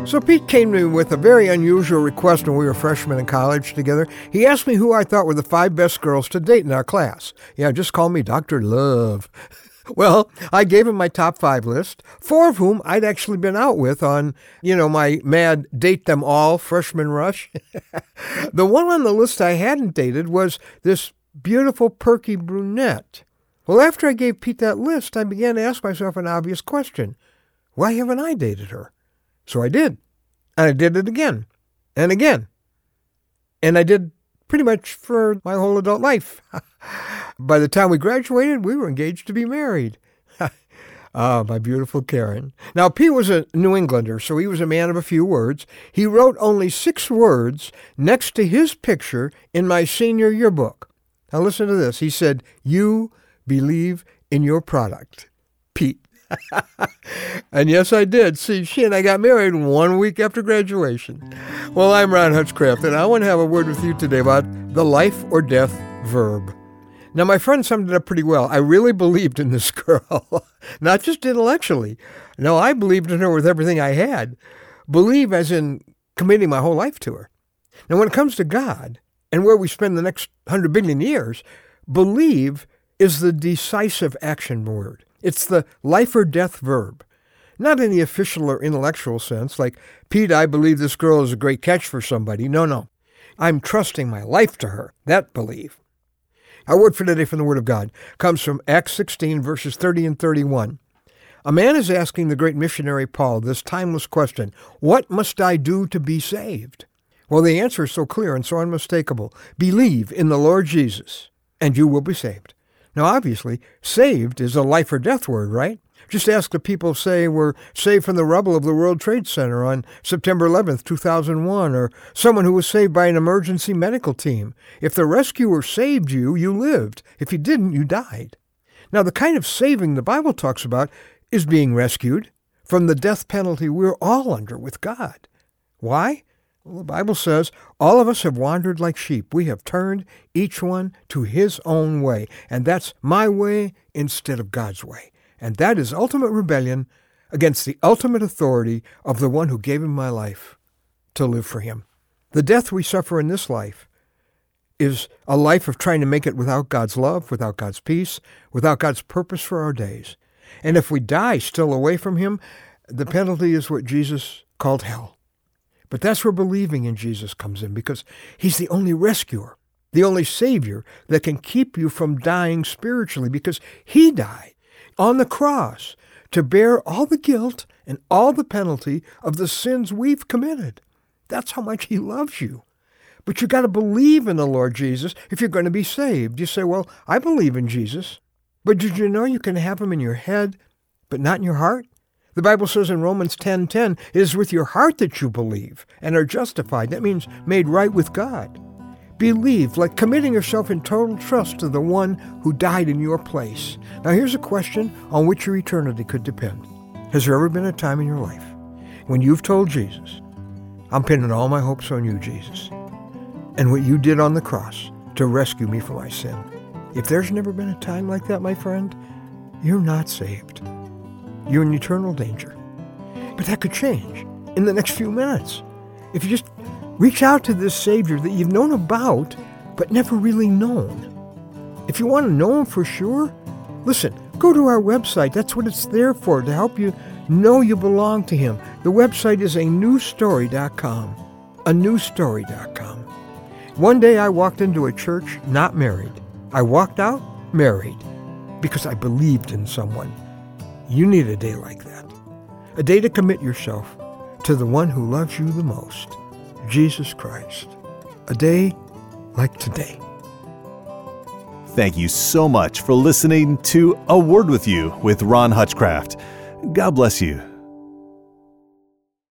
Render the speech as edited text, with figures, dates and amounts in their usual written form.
So Pete came to me with a very unusual request when we were freshmen in college together. He asked me who I thought were the 5 best girls to date in our class. Yeah, just call me Dr. Love. Well, I gave him my top 5 list, 4 of whom I'd actually been out with on, my mad date them all freshman rush. The one on the list I hadn't dated was this beautiful, perky brunette. Well, after I gave Pete that list, I began to ask myself an obvious question. Why haven't I dated her? So I did. And I did it again and again. And I did pretty much for my whole adult life. By the time we graduated, we were engaged to be married. My beautiful Karen. Now, Pete was a New Englander, so he was a man of a few words. He wrote only 6 words next to his picture in my senior yearbook. Now, listen to this. He said, "You believe in your product, Pete." And yes, I did. See, she and I got married 1 week after graduation. Well, I'm Ron Hutchcraft, and I want to have a word with you today about the life or death verb. Now, my friend summed it up pretty well. I really believed in this girl, not just intellectually. No, I believed in her with everything I had. Believe as in committing my whole life to her. Now, when it comes to God and where we spend the next 100 billion years, believe is the decisive action word. It's the life or death verb. Not in the official or intellectual sense, like, Pete, I believe this girl is a great catch for somebody. No. I'm trusting my life to her. That believe. Our word for today from the Word of God comes from Acts 16, verses 30 and 31. A man is asking the great missionary Paul this timeless question, what must I do to be saved? Well, the answer is so clear and so unmistakable. Believe in the Lord Jesus, and you will be saved. Now, obviously, saved is a life or death word, right? Just ask the people say were saved from the rubble of the World Trade Center on September 11th, 2001, or someone who was saved by an emergency medical team. If the rescuer saved you, you lived. If he didn't, you died. Now, the kind of saving the Bible talks about is being rescued from the death penalty we're all under with God. Why? Well, the Bible says, all of us have wandered like sheep. We have turned each one to his own way. And that's my way instead of God's way. And that is ultimate rebellion against the ultimate authority of the one who gave me my life to live for him. The death we suffer in this life is a life of trying to make it without God's love, without God's peace, without God's purpose for our days. And if we die still away from him, the penalty is what Jesus called hell. But that's where believing in Jesus comes in, because he's the only rescuer, the only Savior that can keep you from dying spiritually, because he died on the cross to bear all the guilt and all the penalty of the sins we've committed. That's how much he loves you. But you got to believe in the Lord Jesus if you're going to be saved. You say, well, I believe in Jesus, but did you know you can have him in your head, but not in your heart? The Bible says in Romans 10:10, it is with your heart that you believe and are justified. That means made right with God. Believe, like committing yourself in total trust to the one who died in your place. Now here's a question on which your eternity could depend. Has there ever been a time in your life when you've told Jesus, I'm pinning all my hopes on you, Jesus, and what you did on the cross to rescue me from my sin? If there's never been a time like that, my friend, you're not saved. You're in eternal danger. But that could change in the next few minutes. If you just reach out to this Savior that you've known about, but never really known. If you want to know him for sure, listen, go to our website. That's what it's there for, to help you know you belong to him. The website is anewstory.com. anewstory.com. One day I walked into a church not married. I walked out married because I believed in someone. You need a day like that. A day to commit yourself to the one who loves you the most, Jesus Christ. A day like today. Thank you so much for listening to A Word With You with Ron Hutchcraft. God bless you.